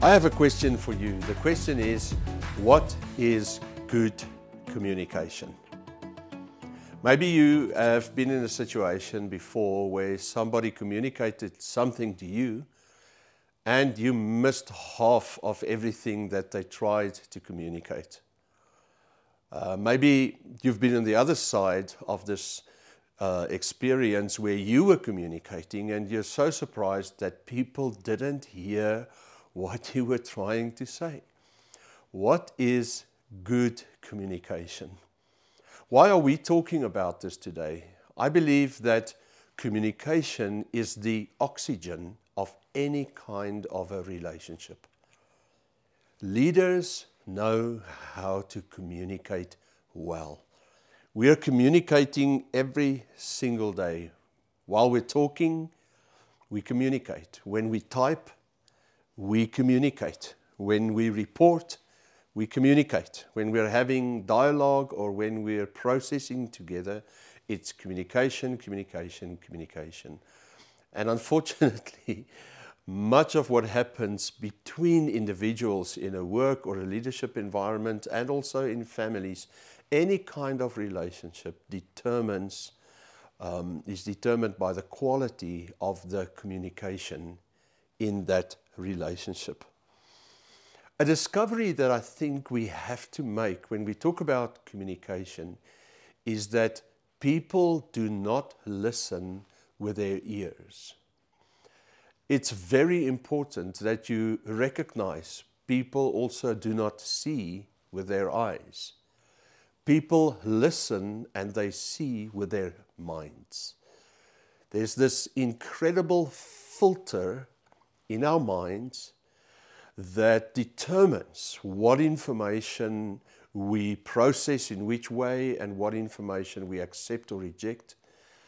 I have a question for you. The question is, what is good communication? Maybe you have been in a situation before where somebody communicated something to you and you missed half of everything that they tried to communicate. Maybe you've been on the other side of this experience where you were communicating and you're so surprised that people didn't hear what you were trying to say. What is good communication? Why are we talking about this today? I believe that communication is the oxygen of any kind of a relationship. Leaders know how to communicate well. We are communicating every single day. While we're talking, we communicate. When we type, we communicate. When we report, we communicate. When we're having dialogue or when we're processing together, it's communication, communication, communication. And unfortunately, much of what happens between individuals in a work or a leadership environment and also in families, any kind of relationship is determined by the quality of the communication in that relationship. A discovery that I think we have to make when we talk about communication is that people do not listen with their ears. It's very important that you recognize people also do not see with their eyes. People listen and they see with their minds. There's this incredible filter in our minds that determines what information we process in which way and what information we accept or reject.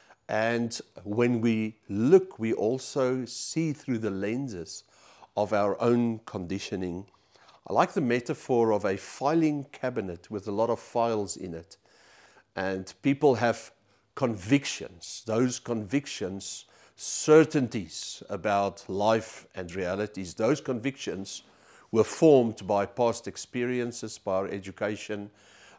And when we look, we also see through the lenses of our own conditioning. I like the metaphor of a filing cabinet with a lot of files in it. And people have convictions. Those convictions, certainties about life and realities. Those convictions were formed by past experiences, by our education,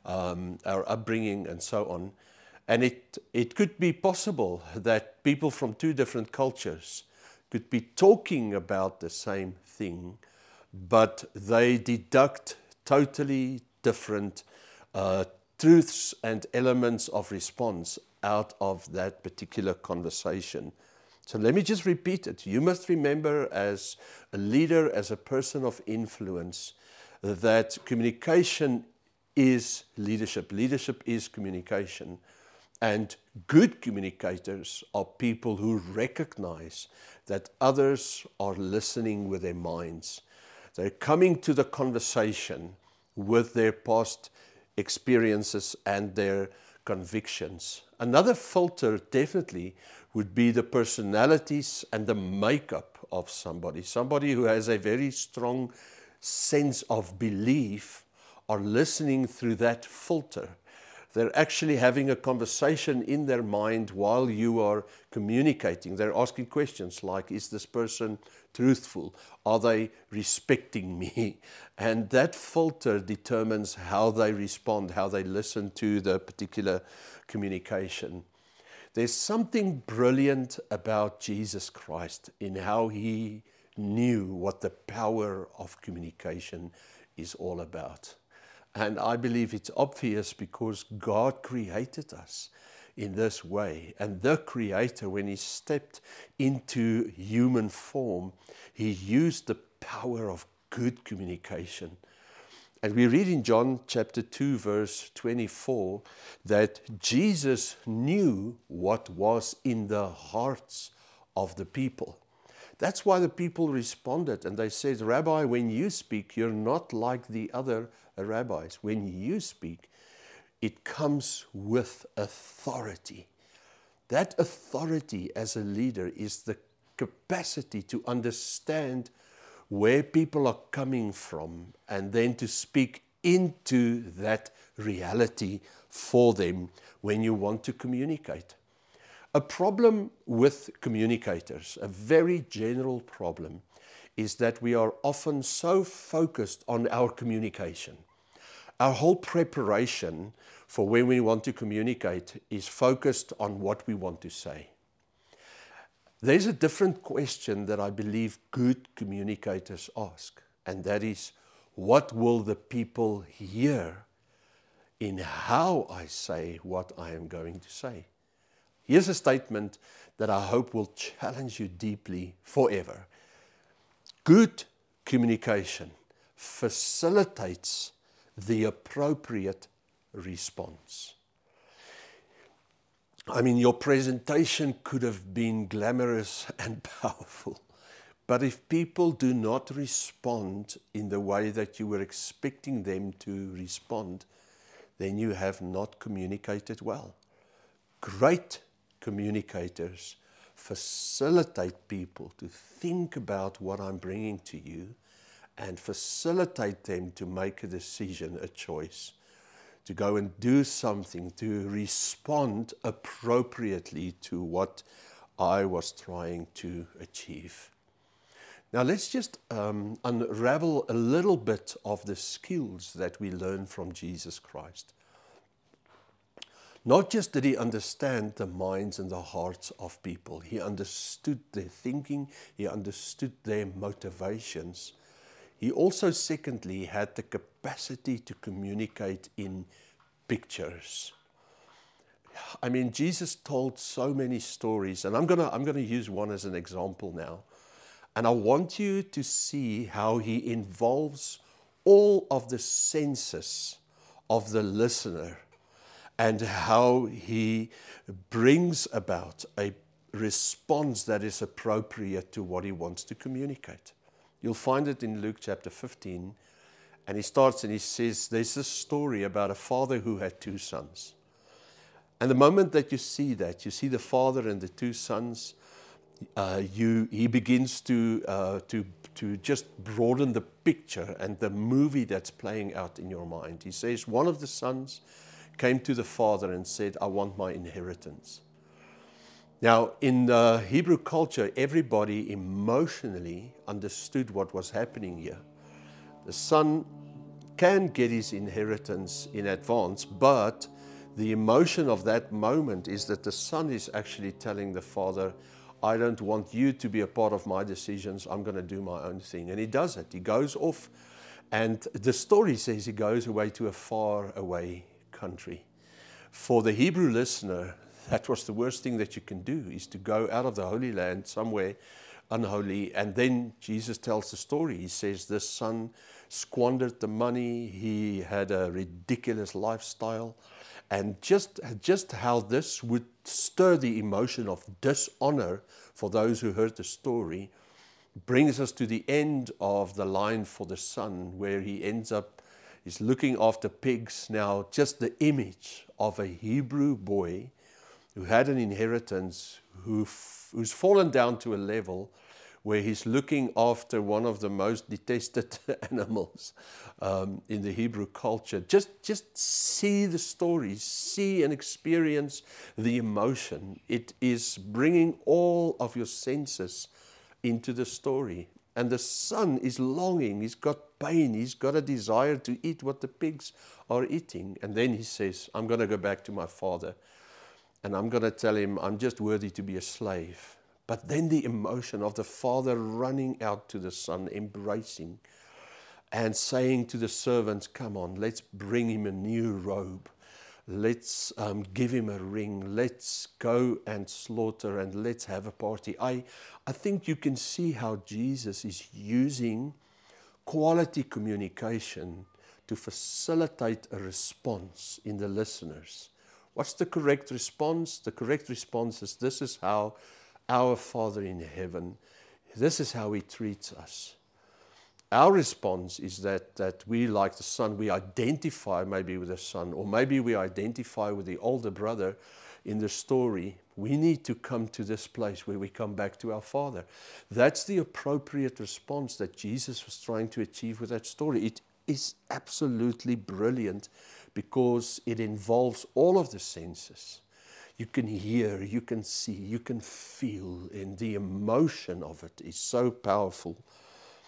our upbringing, and so on. And it could be possible that people from two different cultures could be talking about the same thing, but they deduct totally different truths and elements of response out of that particular conversation. So let me just repeat it. You must remember as a leader, as a person of influence, that communication is leadership. Leadership is communication. And good communicators are people who recognize that others are listening with their minds. They're coming to the conversation with their past experiences and their convictions. Another filter definitely would be the personalities and the makeup of somebody. Somebody who has a very strong sense of belief are listening through that filter. They're actually having a conversation in their mind while you are communicating. They're asking questions like, is this person truthful? Are they respecting me? And that filter determines how they respond, how they listen to the particular communication. There's something brilliant about Jesus Christ in how he knew what the power of communication is all about. And I believe it's obvious because God created us in this way. And the Creator, when he stepped into human form, he used the power of good communication. And we read in John chapter 2, verse 24, that Jesus knew what was in the hearts of the people. That's why the people responded and they said, Rabbi, when you speak, you're not like the other rabbis. When you speak, it comes with authority. That authority as a leader is the capacity to understand where people are coming from and then to speak into that reality for them when you want to communicate. A problem with communicators, a very general problem, is that we are often so focused on our communication. Our whole preparation for when we want to communicate is focused on what we want to say. There's a different question that I believe good communicators ask, and that is, what will the people hear in how I say what I am going to say? Here's a statement that I hope will challenge you deeply forever. Good communication facilitates the appropriate response. I mean, your presentation could have been glamorous and powerful, but if people do not respond in the way that you were expecting them to respond, then you have not communicated well. Great communicators facilitate people to think about what I'm bringing to you and facilitate them to make a decision, a choice, to go and do something, to respond appropriately to what I was trying to achieve. Now let's just unravel a little bit of the skills that we learn from Jesus Christ. Not just did he understand the minds and the hearts of people, he understood their thinking, he understood their motivations. He also, secondly, had the capacity to communicate in pictures. I mean, Jesus told so many stories, and I'm gonna use one as an example now. And I want you to see how he involves all of the senses of the listener and how he brings about a response that is appropriate to what he wants to communicate. You'll find it in Luke chapter 15, and he starts and he says, there's this story about a father who had two sons. And the moment that you see the father and the two sons, he begins to just broaden the picture and the movie that's playing out in your mind. He says, one of the sons came to the father and said, I want my inheritance. Now, in the Hebrew culture, everybody emotionally understood what was happening here. The son can get his inheritance in advance, but the emotion of that moment is that the son is actually telling the father, I don't want you to be a part of my decisions. I'm going to do my own thing. And he does it. He goes off. And the story says he goes away to a far away country. For the Hebrew listener, that was the worst thing that you can do, is to go out of the Holy Land somewhere unholy. And then Jesus tells the story. He says this son squandered the money. He had a ridiculous lifestyle. And just how this would stir the emotion of dishonor for those who heard the story brings us to the end of the line for the son, where he ends up, he's looking after pigs. Now, just the image of a Hebrew boy who had an inheritance, who's fallen down to a level where he's looking after one of the most detested animals in the Hebrew culture. Just see the story, see and experience the emotion. It is bringing all of your senses into the story. And the son is longing, he's got pain, he's got a desire to eat what the pigs are eating. And then he says, I'm going to go back to my father and I'm going to tell him I'm just worthy to be a slave. But then the emotion of the father running out to the son, embracing and saying to the servants, come on, let's bring him a new robe. Let's give him a ring. Let's go and slaughter and let's have a party. I think you can see how Jesus is using quality communication to facilitate a response in the listeners. What's the correct response? The correct response is, this is how our Father in heaven, this is how he treats us. Our response is that we, like the son, we identify maybe with the son, or maybe we identify with the older brother in the story. We need to come to this place where we come back to our Father. That's the appropriate response that Jesus was trying to achieve with that story. It is absolutely brilliant because it involves all of the senses. You can hear, you can see, you can feel, and the emotion of it is so powerful.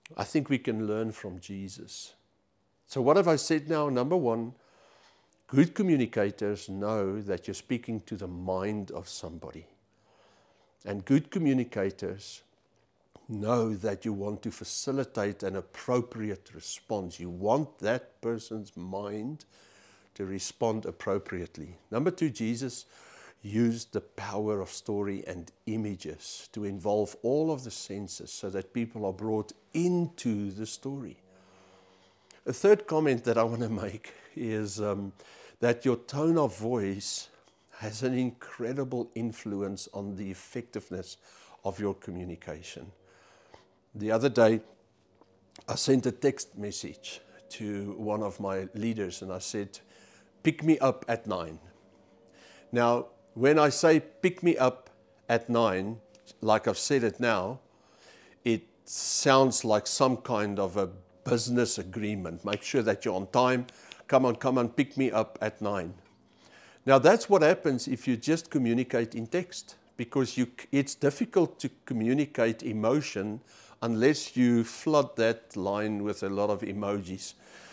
I think we can learn from Jesus. So what have I said now? Number one, good communicators know that you're speaking to the mind of somebody. And good communicators know that you want to facilitate an appropriate response. You want that person's mind to respond appropriately. Number two, Jesus used the power of story and images to involve all of the senses so that people are brought into the story. A third comment that I want to make is that your tone of voice has an incredible influence on the effectiveness of your communication. The other day, I sent a text message to one of my leaders and I said, pick me up at 9. Now, when I say pick me up at 9, like I've said it now, it sounds like some kind of a business agreement. Make sure that you're on time. Come on, pick me up at 9. Now, that's what happens if you just communicate in text, because it's difficult to communicate emotion unless you flood that line with a lot of emojis.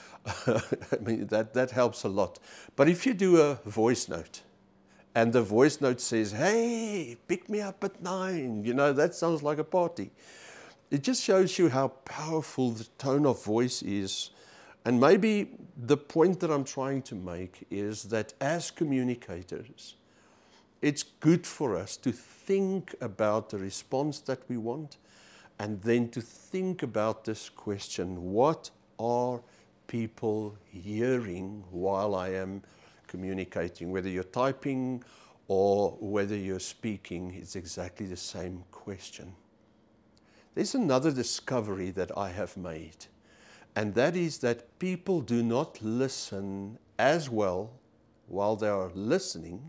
I mean, that helps a lot. But if you do a voice note, and the voice note says, hey, pick me up at 9, that sounds like a party. It just shows you how powerful the tone of voice is. And maybe the point that I'm trying to make is that as communicators, it's good for us to think about the response that we want and then to think about this question, what are people hearing while I am communicating? Whether you're typing or whether you're speaking, it's exactly the same question. There's another discovery that I have made, and that is that people do not listen as well while they are listening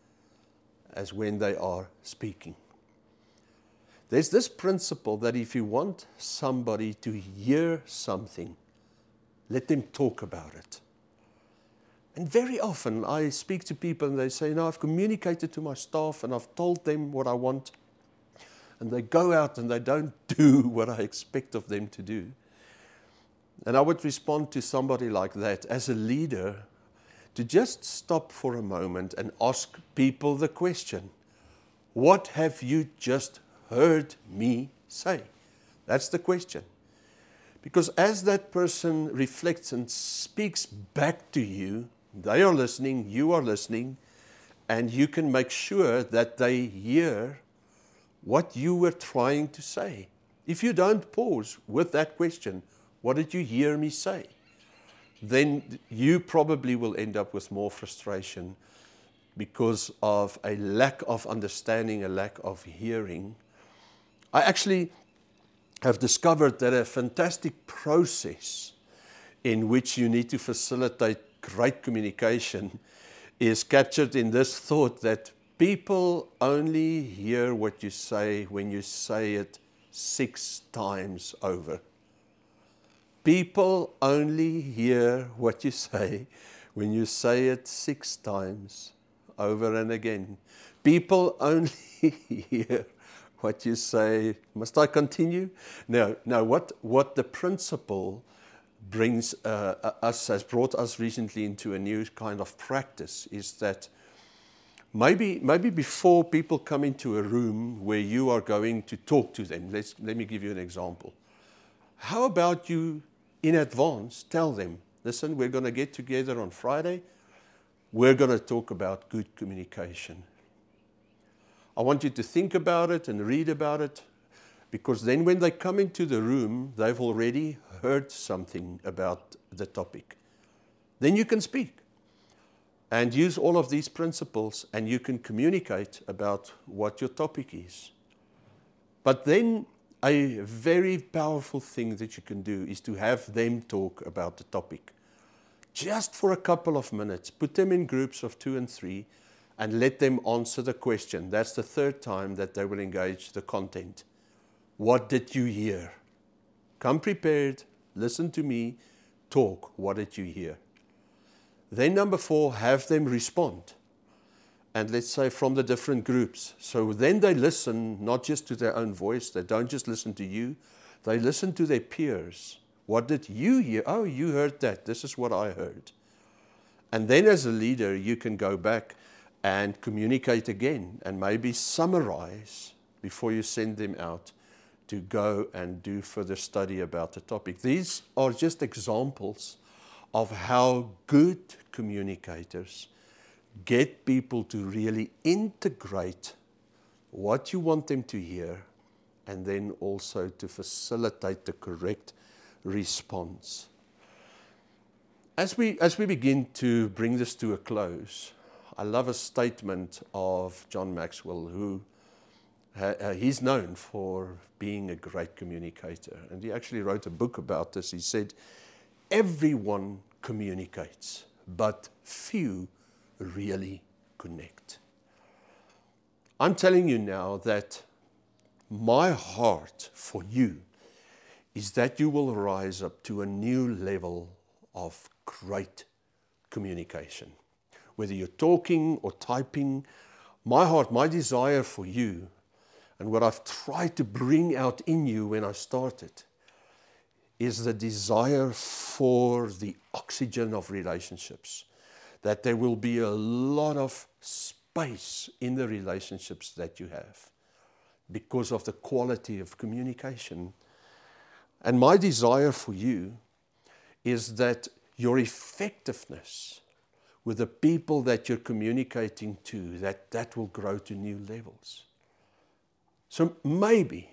as when they are speaking. There's this principle that if you want somebody to hear something, let them talk about it. And very often I speak to people and they say, I've communicated to my staff and I've told them what I want. And they go out and they don't do what I expect of them to do. And I would respond to somebody like that as a leader to just stop for a moment and ask people the question, what have you just heard me say? That's the question. Because as that person reflects and speaks back to you, they are listening, you are listening, and you can make sure that they hear what you were trying to say. If you don't pause with that question, what did you hear me say? Then you probably will end up with more frustration because of a lack of understanding, a lack of hearing. I actually have discovered that a fantastic process in which you need to facilitate great communication is captured in this thought that people only hear what you say when you say it 6 times over. People only hear what you say when you say it 6 times over and again. People only hear what you say. Must I continue? No. What the principle brings has brought us recently into a new kind of practice is that maybe before people come into a room where you are going to talk to them, let me give you an example. How about you in advance tell them, listen, we're going to get together on Friday. We're going to talk about good communication. I want you to think about it and read about it, because then when they come into the room, they've already heard something about the topic. Then you can speak and use all of these principles and you can communicate about what your topic is. But then a very powerful thing that you can do is to have them talk about the topic. Just for a couple of minutes, put them in groups of 2 and 3 and let them answer the question. That's the 3rd time that they will engage the content. What did you hear? Come prepared, listen to me, talk. What did you hear? Then number 4, have them respond. And let's say from the different groups. So then they listen not just to their own voice. They don't just listen to you. They listen to their peers. What did you hear? Oh, you heard that. This is what I heard. And then as a leader, you can go back and communicate again and maybe summarize before you send them out to go and do further study about the topic. These are just examples of how good communicators get people to really integrate what you want them to hear and then also to facilitate the correct response. As we begin to bring this to a close, I love a statement of John Maxwell, who he's known for being a great communicator. And he actually wrote a book about this. He said, everyone communicates, but few really connect. I'm telling you now that my heart for you is that you will rise up to a new level of great communication. Whether you're talking or typing, my heart, my desire for you, and what I've tried to bring out in you when I started, is the desire for the oxygen of relationships. That there will be a lot of space in the relationships that you have because of the quality of communication. And my desire for you is that your effectiveness with the people that you're communicating to, that will grow to new levels. So maybe,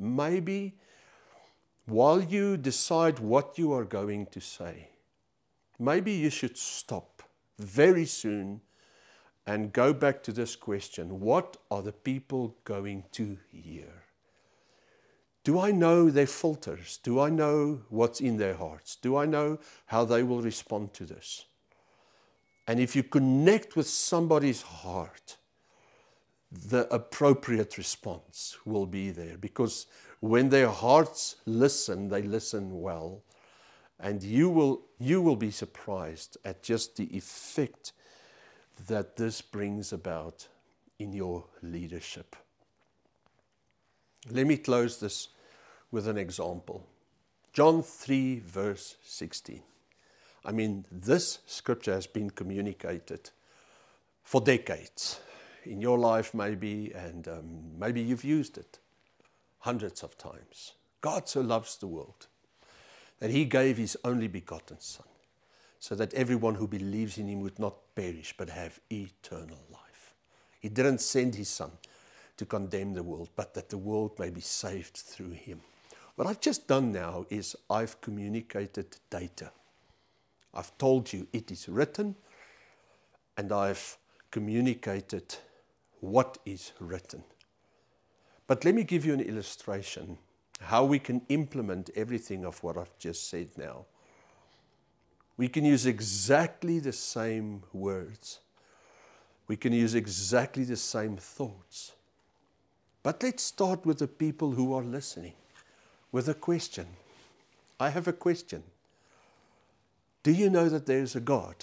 while you decide what you are going to say, maybe you should stop very soon and go back to this question: what are the people going to hear? Do I know their filters? Do I know what's in their hearts? Do I know how they will respond to this? And if you connect with somebody's heart, the appropriate response will be there. Because when their hearts listen, they listen well. And you will be surprised at just the effect that this brings about in your leadership. Let me close this with an example. John 3, verse 16. I mean, this scripture has been communicated for decades. In your life maybe, and maybe you've used it hundreds of times. God so loves the world that He gave His only begotten Son, so that everyone who believes in Him would not perish, but have eternal life. He didn't send His Son to condemn the world, but that the world may be saved through Him. What I've just done now is I've communicated data. I've told you it is written, and I've communicated what is written. But let me give you an illustration how we can implement everything of what I've just said now. We can use exactly the same words. We can use exactly the same thoughts. But let's start with the people who are listening with a question. I have a question. Do you know that there is a God?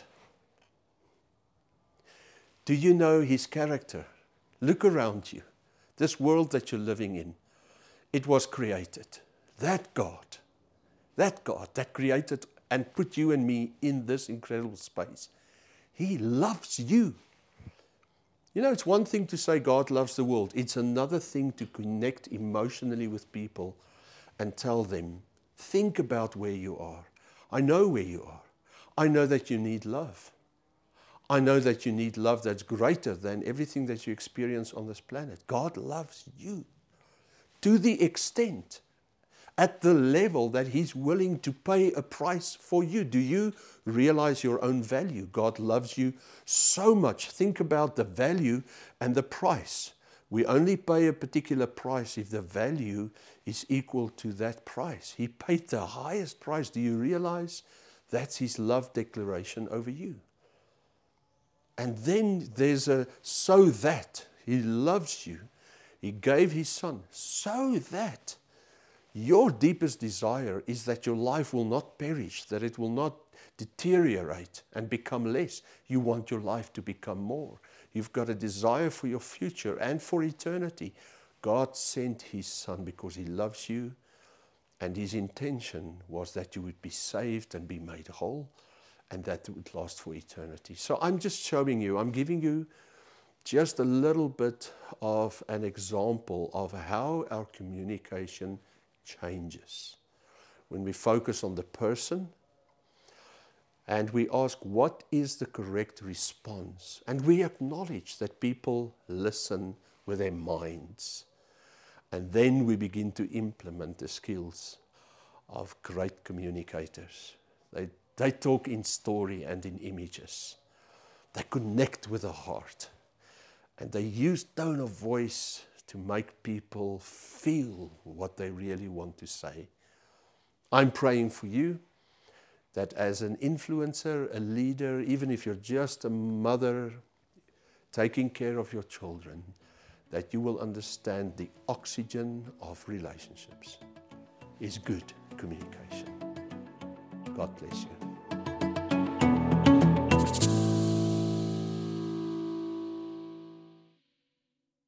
Do you know His character? Look around you. This world that you're living in, it was created. That God that created and put you and me in this incredible space, He loves you. You know, it's one thing to say God loves the world. It's another thing to connect emotionally with people and tell them, think about where you are. I know where you are. I know that you need love. I know that you need love that's greater than everything that you experience on this planet. God loves you to the extent, at the level that He's willing to pay a price for you. Do you realize your own value? God loves you so much. Think about the value and the price. We only pay a particular price if the value is equal to that price. He paid the highest price. Do you realize that's His love declaration over you? And then there's a so that He loves you. He gave His Son so that your deepest desire is that your life will not perish, that it will not deteriorate and become less. You want your life to become more. You've got a desire for your future and for eternity. God sent His Son because He loves you And his intention was that you would be saved and be made whole, and that it would last for eternity. So I'm just showing you, I'm giving you just a little bit of an example of how our communication changes. When we focus on the person and we ask, what is the correct response? And we acknowledge that people listen with their minds. And then we begin to implement the skills of great communicators. They talk in story and in images. They connect with the heart. And they use tone of voice to make people feel what they really want to say. I'm praying for you that as an influencer, a leader, even if you're just a mother taking care of your children, that you will understand the oxygen of relationships is good communication. God bless you.